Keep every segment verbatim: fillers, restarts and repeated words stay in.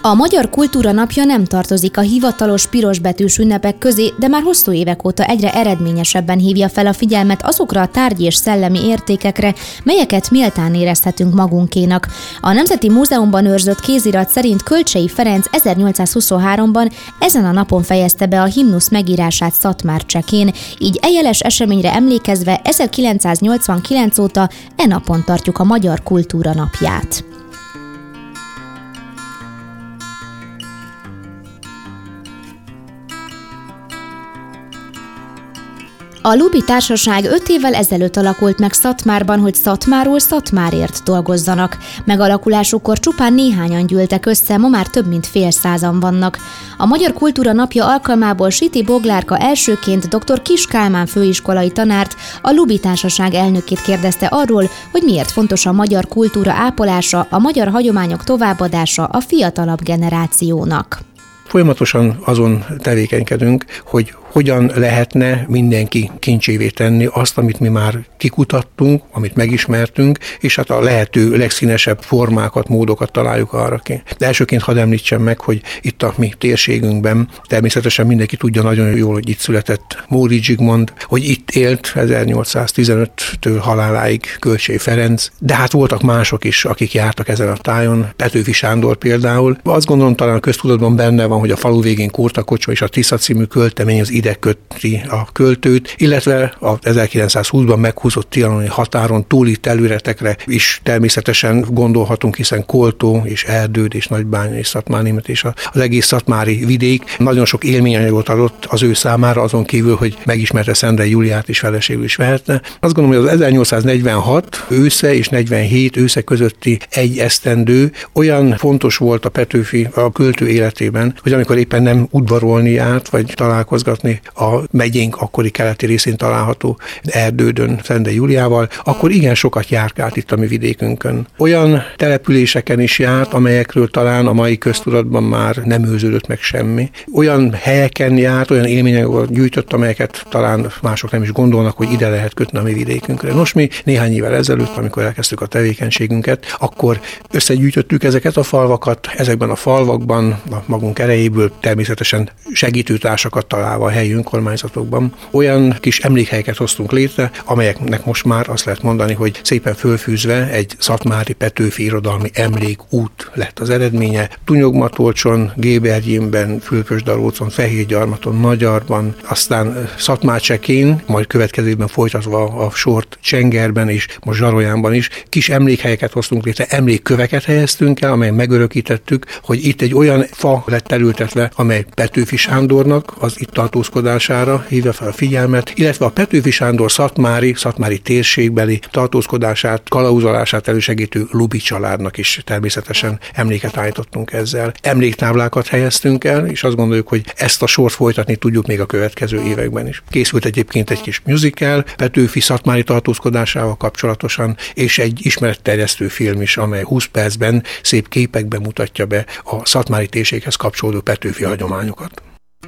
A Magyar Kultúra Napja nem tartozik a hivatalos pirosbetűs ünnepek közé, de már hosszú évek óta egyre eredményesebben hívja fel a figyelmet azokra a tárgyi és szellemi értékekre, melyeket méltán érezhetünk magunkénak. A Nemzeti Múzeumban őrzött kézirat szerint Kölcsey Ferenc ezernyolcszázhuszonháromban ezen a napon fejezte be a himnusz megírását Szatmár-Csekén, így e jeles eseményre emlékezve ezerkilencszáznyolcvankilenc óta e napon tartjuk a Magyar Kultúra Napját. A Luby Társaság öt évvel ezelőtt alakult meg Szatmárban, hogy Szatmárról Szatmárért dolgozzanak. Megalakulásukkor csupán néhányan gyűltek össze, ma már több mint fél százan vannak. A Magyar Kultúra Napja alkalmából Siti Boglárka elsőként dr. Kiss Kálmán főiskolai tanárt, a Luby Társaság elnökét kérdezte arról, hogy miért fontos a magyar kultúra ápolása, a magyar hagyományok továbbadása a fiatalabb generációnak. Folyamatosan azon tevékenykedünk, hogy hogyan lehetne mindenki kincsévé tenni azt, amit mi már kikutattunk, amit megismertünk, és hát a lehető legszínesebb formákat, módokat találjuk arra ki. De elsőként hadd említsem meg, hogy itt a mi térségünkben természetesen mindenki tudja nagyon jól, hogy itt született Móricz Zsigmond, hogy itt élt ezernyolcszáztizenöttől haláláig Kölcsey Ferenc, de hát voltak mások is, akik jártak ezen a tájon, Petőfi Sándor például. Azt gondolom, talán a köztudatban benne van, hogy a falu végén Kurta Kocsma és a Tisza című költemény az ide köti a költőt, illetve az ezerkilencszázhúszban meghúzott trianoni határon túli területekre is természetesen gondolhatunk, hiszen Koltó és Erdőd és Nagybánya és Szatmárnémet és az egész szatmári vidék nagyon sok élményanyagot adott az ő számára, azon kívül, hogy megismerte Szendrei Júliát is feleségül is vehette. Azt gondolom, hogy az ezernyolcszáznegyvenhat ősze és negyvenhét ősze közötti egy esztendő olyan fontos volt a Petőfi a költő életében, hogy amikor éppen nem udvarolni járt, vagy találkozgatni a megyénk akkori keleti részén található Erdődön Szendrei Júliával, akkor igen sokat járkált itt a mi vidékünkön. Olyan településeken is járt, amelyekről talán a mai köztudatban már nem őrződött meg semmi. Olyan helyeken járt, olyan élményeket gyűjtött, amelyeket talán mások nem is gondolnak, hogy ide lehet kötni a mi vidékünkre. Nos, mi néhány évvel ezelőtt, amikor elkezdtük a tevékenységünket, akkor összegyűjtöttük ezeket a falvakat, ezekben a falvakban a magunk erejéből természetesen segítőtársakat találva a helyi önkormányzatokban olyan kis emlékhelyeket hoztunk létre, amelyeknek most már azt lehet mondani, hogy szépen fölfűzve egy szatmári Petőfi irodalmi emlékút lett az eredménye. Tunyogmatolcson, Gébergyénben, Fülöpösdarócon, Fehérgyarmaton, Nagyarban, aztán Szatmár-Csekén, majd következőben folytatva a sort Csengerben és most Zsarolyánban is kis emlékhelyeket hoztunk létre, emlékköveket helyeztünk el, amelyen megörökítettük, hogy itt egy olyan fa lett elültetve, amely Petőfi Sándornak az itt tartózkodására hívja fel a figyelmet, illetve a Petőfi Sándor szatmári, szatmári térségbeli tartózkodását, kalauzolását elősegítő Luby családnak is természetesen emléket állítottunk ezzel. Emléktáblákat helyeztünk el, és azt gondoljuk, hogy ezt a sort folytatni tudjuk még a következő években is. Készült egyébként egy kis musical Petőfi szatmári tartózkodásával kapcsolatosan, és egy ismeretterjesztő film is, amely húsz percben szép képekben mutatja be a szatmári térséghez kapcsolódó Petőfi hagyományokat.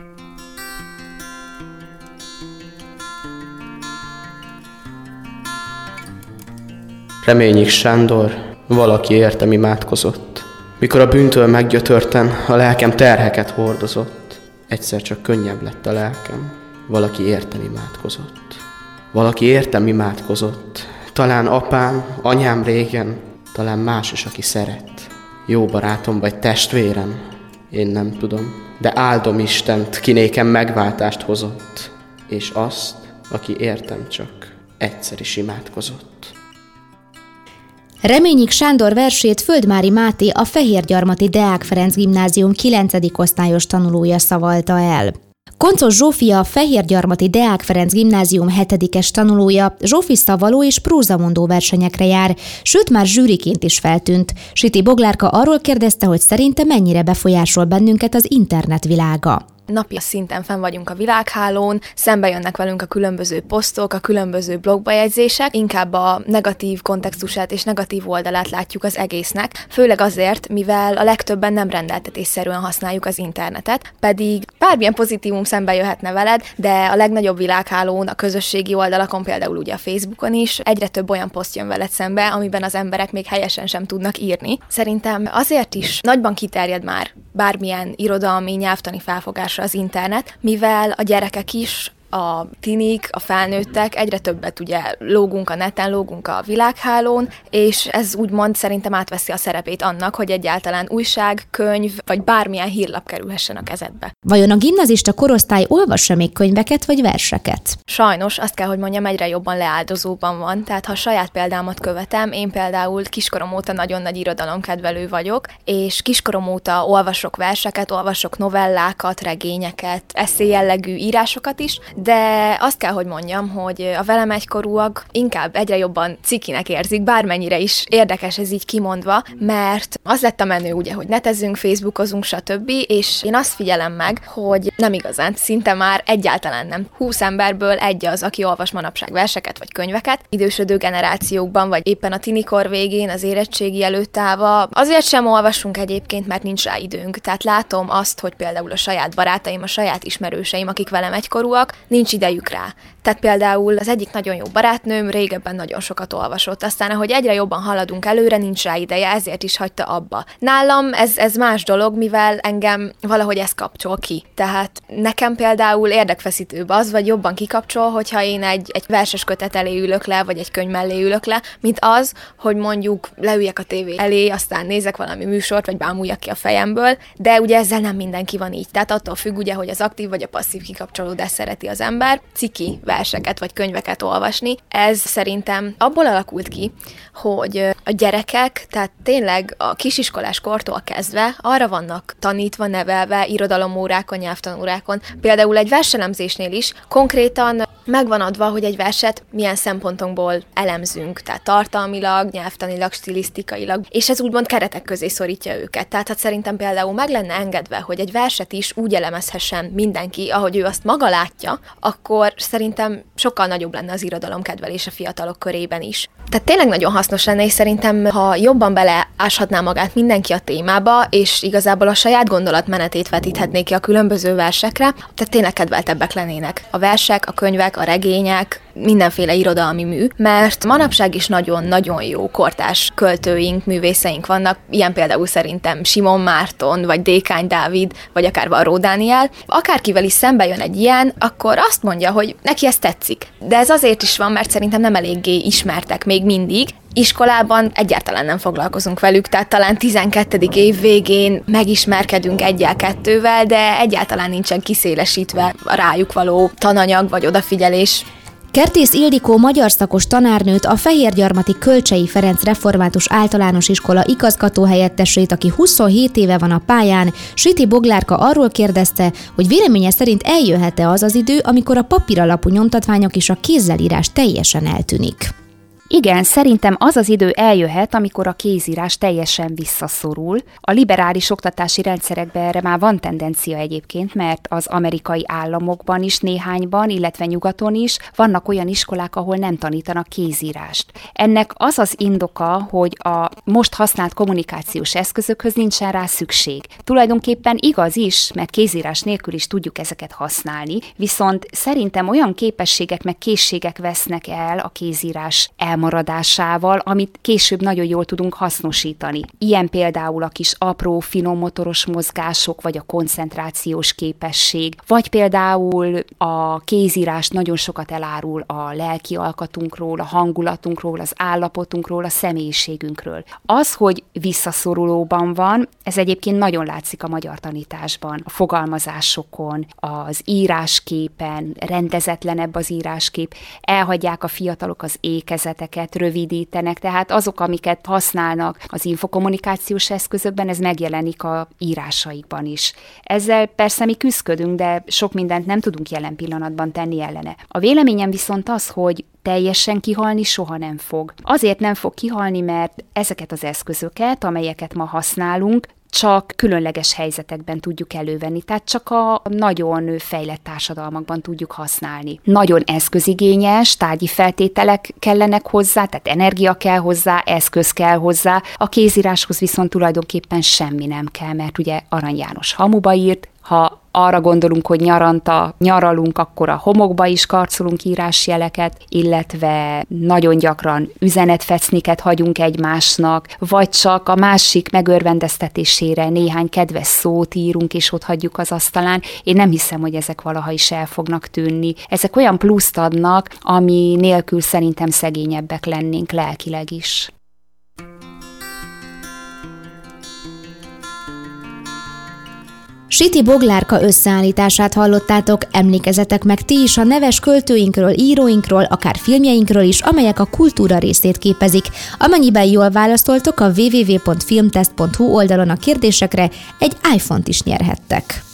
Reményik Sándor, valaki értem imádkozott. Mikor a bűntől meggyötörten, a lelkem terheket hordozott. Egyszer csak könnyebb lett a lelkem, valaki értem imádkozott. Valaki értem imádkozott, talán apám, anyám régen, talán más is, aki szeret. Jó barátom vagy testvérem, én nem tudom, de áldom Istent, ki nékem megváltást hozott, és azt, aki értem csak egyszer is imádkozott. Reményik Sándor versét Földmári Máté, a Fehérgyarmati Deák Ferenc Gimnázium kilencedik osztályos tanulója szavalta el. Koncos Zsófia, a Fehérgyarmati Deák Ferenc Gimnázium hetedikes tanulója, Zsófi szavaló és prózamondó versenyekre jár, sőt már zsűriként is feltűnt. Siti Boglárka arról kérdezte, hogy szerinte mennyire befolyásol bennünket az internet világa. napi szinten fenn vagyunk a világhálón, szembe jönnek velünk a különböző posztok, a különböző blogbejegyzések, inkább a negatív kontextusát és negatív oldalát látjuk az egésznek, főleg azért, mivel a legtöbben nem rendeltetésszerűen használjuk az internetet, pedig bármilyen pozitívum szembe jöhetne veled, de a legnagyobb világhálón, a közösségi oldalakon, például ugye a Facebookon is egyre több olyan poszt jön veled szembe, amiben az emberek még helyesen sem tudnak írni. Szerintem azért is nagyban kiterjed már bármilyen irodalmi, nyelvtani felfogásra az internet, mivel a gyerekek is, a tinik, a felnőttek egyre többet ugye lógunk a neten, lógunk a világhálón, és ez úgymond szerintem átveszi a szerepét annak, hogy egyáltalán újság, könyv, vagy bármilyen hírlap kerülhessen a kezedbe. Vajon a gimnazista korosztály olvassa még könyveket vagy verseket? Sajnos, azt kell, hogy mondjam, egyre jobban leáldozóban van, tehát ha a saját példámat követem, én például kiskorom óta nagyon nagy irodalomkedvelő vagyok, és kiskorom óta olvasok verseket, olvasok novellákat, regényeket, esszé jellegű írásokat is, de azt kell, hogy mondjam, hogy a velem egykorúak inkább egyre jobban cikinek érzik, bármennyire is érdekes ez így kimondva, mert az lett a menő ugye, hogy netezzünk, facebookozunk, stb. És én azt figyelem meg, hogy nem igazán, szinte már egyáltalán nem. húsz emberből egy az, aki olvas manapság verseket vagy könyveket, idősödő generációkban, vagy éppen a tinikor végén, az érettségi előtt állva. Azért sem olvasunk egyébként, mert nincs rá időnk. Tehát látom azt, hogy például a saját barátaim, a saját ismerőseim, akik velem egykorúak, nincs idejük rá. Tehát például az egyik nagyon jó barátnőm régebben nagyon sokat olvasott, aztán ahogy egyre jobban haladunk előre, nincs rá ideje, ezért is hagyta abba. Nálam ez, ez más dolog, mivel engem valahogy ez kapcsol ki. Tehát nekem például érdekfeszítőbb az, vagy jobban kikapcsol, hogyha én egy, egy verses kötet elé ülök le, vagy egy könyv mellé ülök le, mint az, hogy mondjuk leüljek a tévé elé, aztán nézek valami műsort, vagy bámuljak ki a fejemből, de ugye ezzel nem mindenki van így. Tehát attól függ ugye, hogy az aktív vagy a passzív kikapcsolódás szereti az ember, ciki verseket vagy könyveket olvasni. Ez szerintem abból alakult ki, hogy a gyerekek, tehát tényleg a kisiskolás kortól kezdve arra vannak tanítva, nevelve, irodalomórákon, nyelvtanórákon. Például egy verselemzésnél is konkrétan megvan adva, hogy egy verset milyen szempontokból elemzünk, tehát tartalmilag, nyelvtanilag, stilisztikailag, és ez úgymond keretek közé szorítja őket. Tehát hát szerintem például meg lenne engedve, hogy egy verset is úgy elemezhessen mindenki, ahogy ő azt maga látja, akkor szerintem sokkal nagyobb lenne az irodalomkedvelés a fiatalok körében is. Tehát tényleg nagyon hasznos lenne, és szerintem, ha jobban beleáshatná magát mindenki a témába, és igazából a saját gondolatmenetét vetíthetné ki a különböző versekre, tehát tényleg kedveltebbek lennének a versek, a könyvek, a regények, mindenféle irodalmi mű, mert manapság is nagyon-nagyon jó kortárs költőink, művészeink vannak, ilyen például szerintem Simon Márton, vagy Dékány Dávid, vagy akár Varró Dániel. Akárkivel is szembe jön egy ilyen, akkor azt mondja, hogy neki ez tetszik. De ez azért is van, mert szerintem nem eléggé ismertek még mindig. Iskolában egyáltalán nem foglalkozunk velük, tehát talán tizenkettedik év végén megismerkedünk egyel-kettővel, de egyáltalán nincsen kiszélesítve a rájuk való tananyag vagy odafigyelés. Kertész Ildikó magyar szakos tanárnőt, a Fehérgyarmati Kölcsey Ferenc Református Általános Iskola igazgatóhelyettesét, aki huszonhét éve van a pályán, Süti Boglárka arról kérdezte, hogy véleménye szerint eljöhet-e az az idő, amikor a papíralapú nyomtatványok és a kézzelírás teljesen eltűnik. Igen, szerintem az az idő eljöhet, amikor a kézírás teljesen visszaszorul. A liberális oktatási rendszerekben erre már van tendencia egyébként, mert az amerikai államokban is néhányban, illetve nyugaton is vannak olyan iskolák, ahol nem tanítanak kézírást. Ennek az az indoka, hogy a most használt kommunikációs eszközökhöz nincsen rá szükség. Tulajdonképpen igaz is, mert kézírás nélkül is tudjuk ezeket használni, viszont szerintem olyan képességek meg készségek vesznek el a kézírás el maradásával, amit később nagyon jól tudunk hasznosítani. Ilyen például a kis apró, finom motoros mozgások, vagy a koncentrációs képesség, vagy például a kézírás nagyon sokat elárul a lelki alkatunkról, a hangulatunkról, az állapotunkról, a személyiségünkről. Az, hogy visszaszorulóban van, ez egyébként nagyon látszik a magyar tanításban, a fogalmazásokon, az írásképen, rendezetlenebb az íráskép, elhagyják a fiatalok az ékezeteket, rövidítenek, tehát azok, amiket használnak az infokommunikációs eszközökben, ez megjelenik a írásaikban is. Ezzel persze mi küzdködünk, de sok mindent nem tudunk jelen pillanatban tenni ellene. A véleményem viszont az, hogy teljesen kihalni soha nem fog. Azért nem fog kihalni, mert ezeket az eszközöket, amelyeket ma használunk, csak különleges helyzetekben tudjuk elővenni, tehát csak a nagyon fejlett társadalmakban tudjuk használni. Nagyon eszközigényes, tárgyi feltételek kellenek hozzá, tehát energia kell hozzá, eszköz kell hozzá. A kézíráshoz viszont tulajdonképpen semmi nem kell, mert ugye Arany János hamuba írt, ha arra gondolunk, hogy nyaranta nyaralunk, akkor a homokba is karcolunk írásjeleket, illetve nagyon gyakran üzenetfecniket hagyunk egymásnak, vagy csak a másik megörvendeztetésére néhány kedves szót írunk, és ott hagyjuk az asztalán. Én nem hiszem, hogy ezek valaha is el fognak tűnni. Ezek olyan pluszt adnak, ami nélkül szerintem szegényebbek lennénk lelkileg is. Siti Boglárka összeállítását hallottátok, emlékezzetek meg ti is a neves költőinkről, íróinkról, akár filmjeinkről is, amelyek a kultúra részét képezik. Amennyiben jól válaszoltok, a double-u double-u double-u pont filmtest pont hu oldalon a kérdésekre egy iPhone-t is nyerhettek.